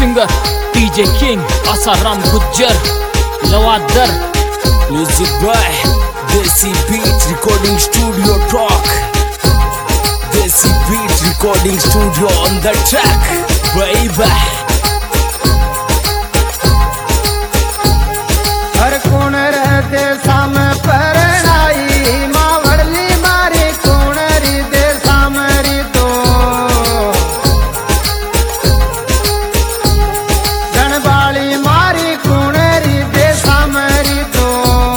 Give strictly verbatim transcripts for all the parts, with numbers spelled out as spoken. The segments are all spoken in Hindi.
Singer DJ king Asaram Gujjar लवादर। Music by Desi beat recording studio track, Desi beat recording studio on the track baby. हर कोण रहते साम परनाई मावड़ली मारी कोण री दे सामरी दो गणबाली मारी कोण री दे सामरी दो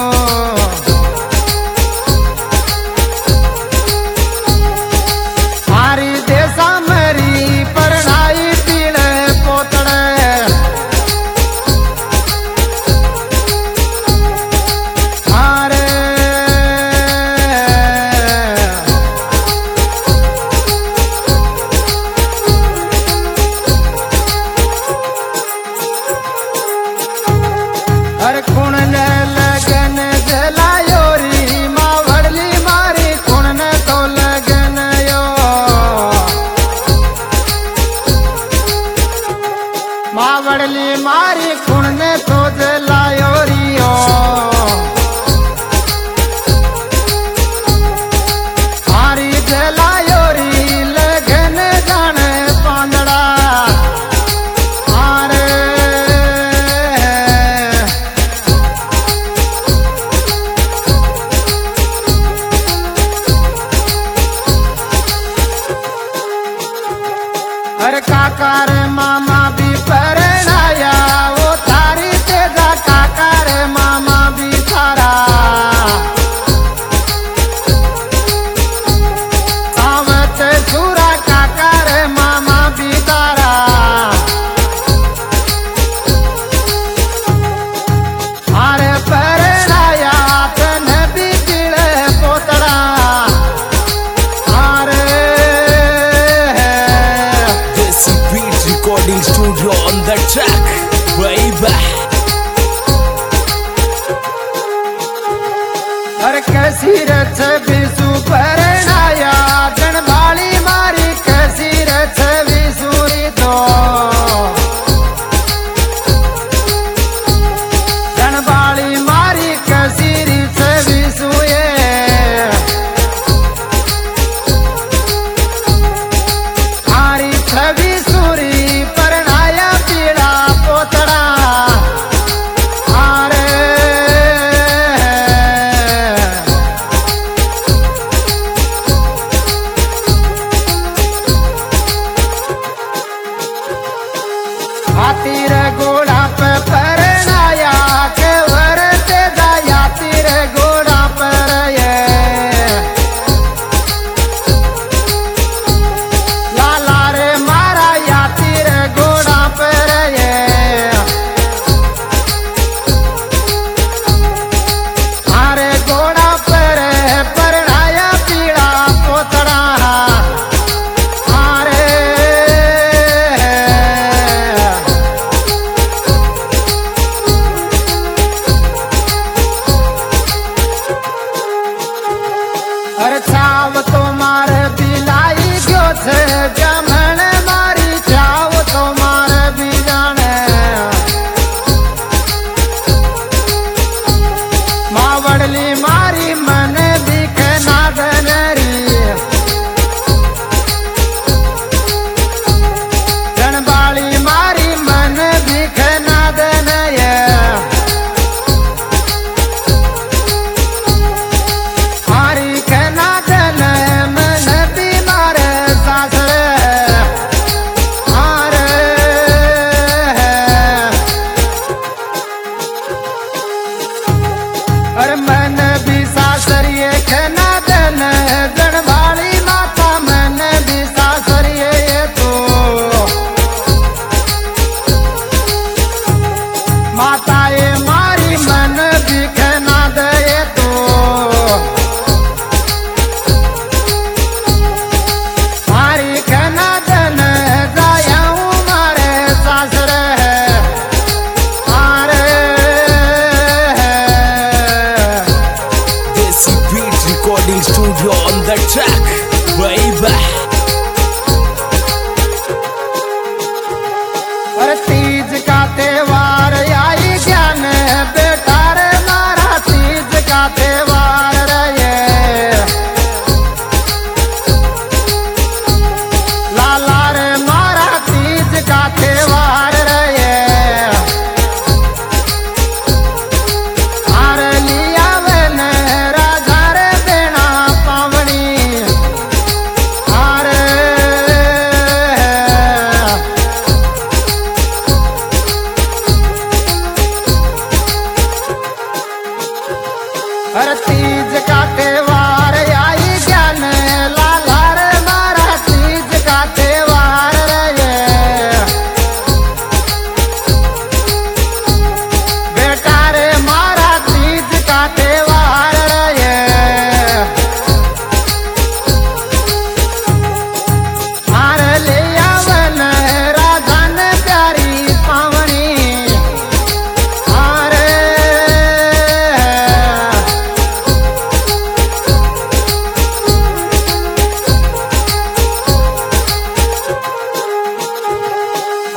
मारी दे सामरी परनाई पीले पोतड़े हर कुण ने लगन जलायो री मावड़ली मारी कुण ने तो लगन यो मावड़ली मारी कुण ने तो जलायो रियो मारी जलायो री लगन जाने पांदड़ा हर काका रे मामा भी परनाया वो थारी तेजा काका रे मामा भी थारा सावत सूरा काका रे मामा भी तारा मारे परनाया तन भी पीड़े पोतड़ा recording studio on the track baby। हर कैसी रच विसु परनाया गणबाली मारी कैसी रच विसुरी तो गणबाली मारी कैसी रच विसुए मारी छवि सूरी परनाया पीड़ा पोतड़ा आरे हाथी रे घोड़ा पे परनाया के वर तेजा याती रे घोड़ा पर ये लाला रे मारा याती रे घोड़ा पर ये मारे घोड़ा पर परनाया पीड़ा पोतड़ा मारे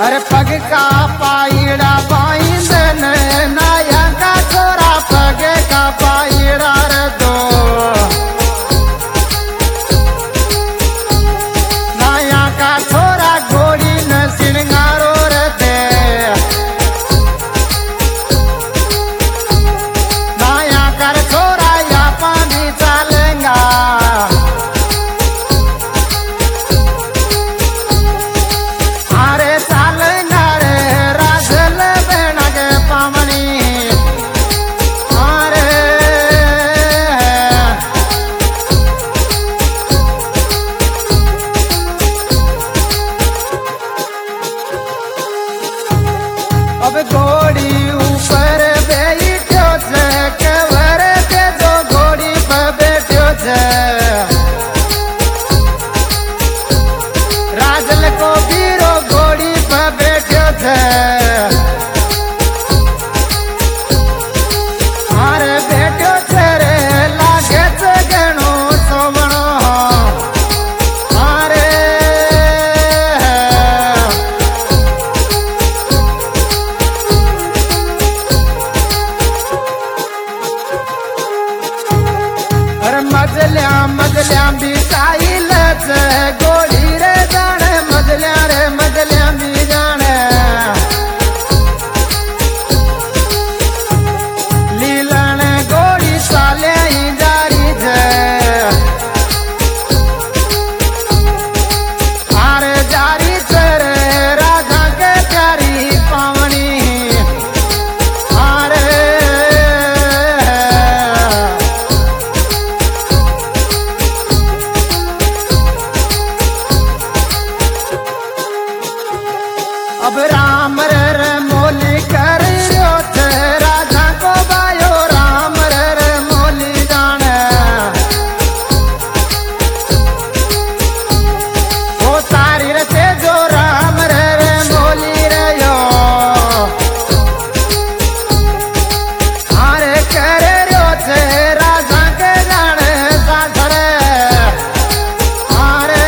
अरे पग का पाईड़ा बाइंदन नाया का छोरा पग का पाईड़ा रे दो नाया का छोरा घोड़ी न सिंगारो रे दे नाया कर छोरा या पानी चलेगा अब घोड़ी ऊपर बैठ्यो छे कवर ते जो घोड़ी पर बैठ्यो छे राजल को बीरो घोड़ी पर बैठ्यो छे अरे बैठ्यो छे रे लागे छे घणो सोवणो अरे मजल्या मजल्या भी साइलच घोड़ी रे जाने मजल्या रे मजल्या भी जाने लीलन घोड़ी साले ही जारी छे आरे जारी छे रे राजा के प्यारी पावनी आरे अब राम रे रे मोली कर रयो थे राजा को बायो राम रे रे मोली जाने वो तारी रे जो राम रे रे मोली रे यो अरे कर रयो थे राजा के जाने सासरे अरे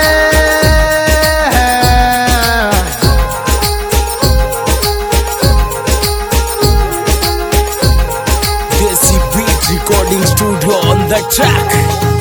Recording studio on the track.